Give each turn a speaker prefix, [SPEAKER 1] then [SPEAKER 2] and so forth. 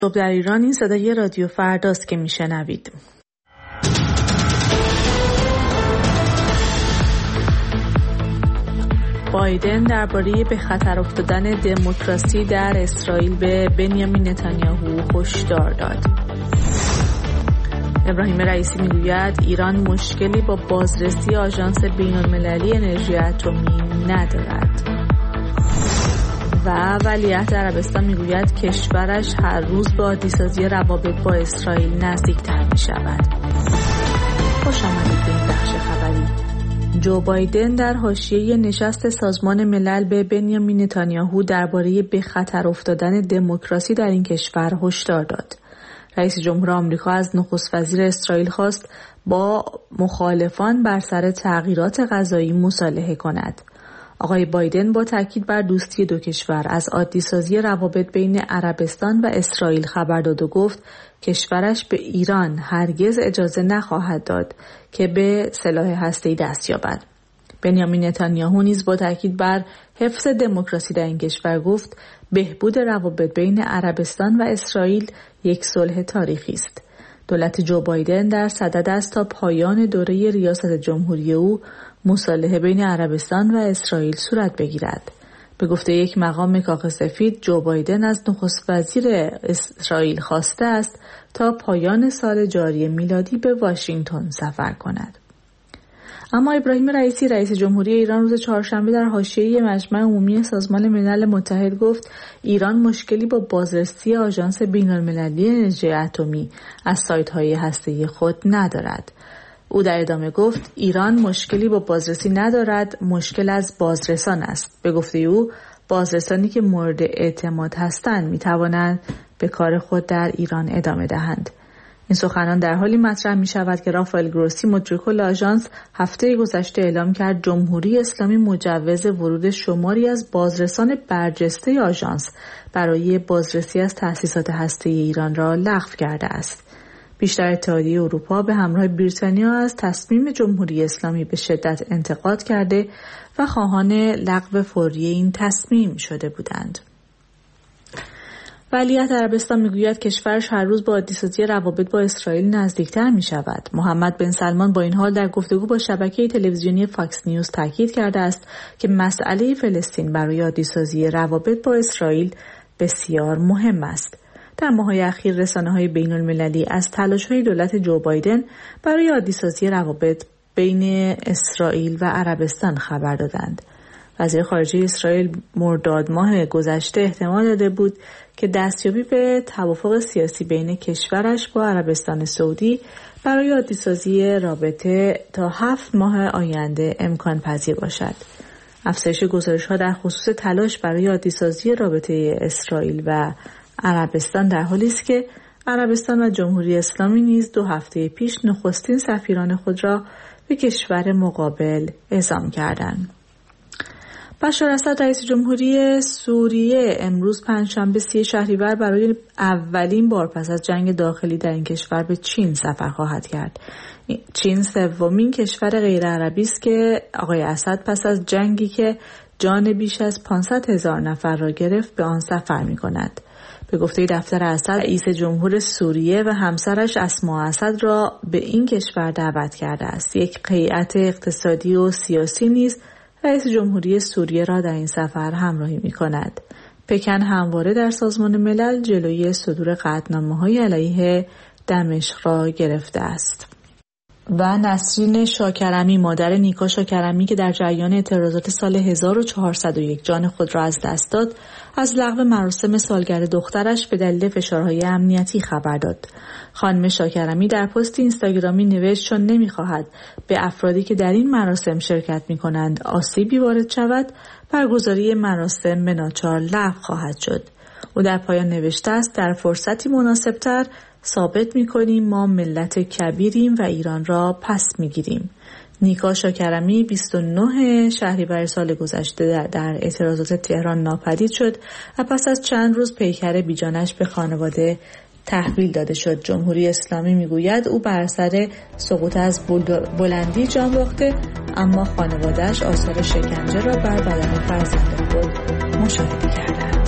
[SPEAKER 1] صبح در ایران، این صدای رادیو فرداست که میشنوید. بایدن درباره به خطر افتادن دموکراسی در اسرائیل به بنیامین نتانیاهو هشدار داد. ابراهیم رئیسی میگوید ایران مشکلی با بازرسی آژانس بین‌المللی انرژی اتمی ندارد. و ولیعهد عربستان میگوید کشورش هر روز با عادی‌سازی روابط با اسرائیل نزدیک‌تر می‌شود. خوش آمدید به این بخش خبری. جو بایدن در حاشیه نشست سازمان ملل به بنیامین نتانیاهو درباره به خطر افتادن دموکراسی در این کشور هشدار داد. رئیس جمهور آمریکا از نخست وزیر اسرائیل خواست با مخالفان بر سر تغییرات قضایی مصالحه کند. آقای بایدن با تاکید بر دوستی دو کشور از عادی‌سازی روابط بین عربستان و اسرائیل خبر داد و گفت کشورش به ایران هرگز اجازه نخواهد داد که به سلاح هسته‌ای دست یابد. بنیامین نتانیاهو نیز با تاکید بر حفظ دموکراسی در این کشور گفت بهبود روابط بین عربستان و اسرائیل یک صلح تاریخی است. دولت جو بایدن در صدد است تا پایان دوره ریاست جمهوری او مصالحه بین عربستان و اسرائیل صورت بگیرد. به گفته یک مقام کاخ سفید، جو بایدن از نخست وزیر اسرائیل خواسته است تا پایان سال جاری میلادی به واشنگتن سفر کند. اما ابراهیم رئیسی رئیس جمهوری ایران روز چهارشنبه در حاشیه مجمع عمومی سازمان ملل متحد گفت ایران مشکلی با بازرسی آژانس بین‌المللی انرژی اتمی از سایت‌های هسته‌ای خود ندارد. او در ادامه گفت ایران مشکلی با بازرسی ندارد، مشکل از بازرسان است. به گفته او بازرسانی که مورد اعتماد هستند می‌توانند به کار خود در ایران ادامه دهند. این سخنان در حالی مطرح می شود که رافائل گروسی مدیرکل آژانس هفته گذشته اعلام کرد جمهوری اسلامی مجوز ورود شماری از بازرسان برجسته آژانس برای بازرسی از تأسیسات هسته‌ای ایران را لغو کرده است. بیشتر اتحادیه اروپا به همراه بریتانیا از تصمیم جمهوری اسلامی به شدت انتقاد کرده و خواهان لغو فوری این تصمیم شده بودند. ولیعهد عربستان میگوید کشورش هر روز با عادی‌سازی روابط با اسرائیل نزدیکتر می شود. محمد بن سلمان با این حال در گفتگو با شبکه تلویزیونی فاکس نیوز تاکید کرده است که مسئله فلسطین برای عادی‌سازی روابط با اسرائیل بسیار مهم است. در ماه‌های اخیر رسانه‌های بین‌المللی از تلاش‌های دولت جو بایدن برای عادی‌سازی روابط بین اسرائیل و عربستان خبر دادند. وزیر خارجه اسرائیل مرداد ماه گذشته احتمال داده بود که دستیابی به توافق سیاسی بین کشورش با عربستان سعودی برای عادی‌سازی رابطه تا 7 ماه آینده امکان پذیر باشد. افزایش گزارش‌ها در خصوص تلاش برای عادی‌سازی رابطه اسرائیل و عربستان در حالی است که عربستان و جمهوری اسلامی نیز 2 هفته پیش نخستین سفیران خود را به کشور مقابل اعزام کردند. بشار اسد رئیس جمهوری سوریه امروز پنجشنبه 30 شهریور برای اولین بار پس از جنگ داخلی در این کشور به چین سفر خواهد کرد. چین سومین کشور غیر عربی است که آقای اسد پس از جنگی که جان بیش از 500,000 نفر را گرفت به آن سفر می‌کند. به گفته دفتر اسد، رئیس جمهور سوریه و همسرش اسماء اسد را به این کشور دعوت کرده است. یک هیئت اقتصادی و سیاسی نیز رئیس جمهوری سوریه را در این سفر همراهی می‌کند. پکن همواره در سازمان ملل جلوی صدور قطعنامه‌های علیه دمشق را گرفته است. و نسرین شاکرمی مادر نیکا شاکرمی که در جریان اعتراضات سال 1401 جان خود را از دست داد، از لغو مراسم سالگرد دخترش به دلیل فشارهای امنیتی خبر داد. خانم شاکرمی در پست اینستاگرامی نوشت چون نمی‌خواهد به افرادی که در این مراسم شرکت می‌کنند آسیبی وارد شود، برگزاری مراسم به ناچار لغو خواهد شد. او در پایان نوشته است در فرصتی مناسبتر ثابت می‌کنیم ما ملت کبیریم و ایران را پس می‌گیریم. نیکا شاکرمی 29 شهریور سال گذشته در اعتراضات تهران ناپدید شد و پس از چند روز پیکر بیجانش به خانواده تحویل داده شد. جمهوری اسلامی میگوید او بر اثر سقوط از بلندی جان باخته، اما خانواده‌اش آثار شکنجه را بر بدن فرزند خود مشاهده کردند.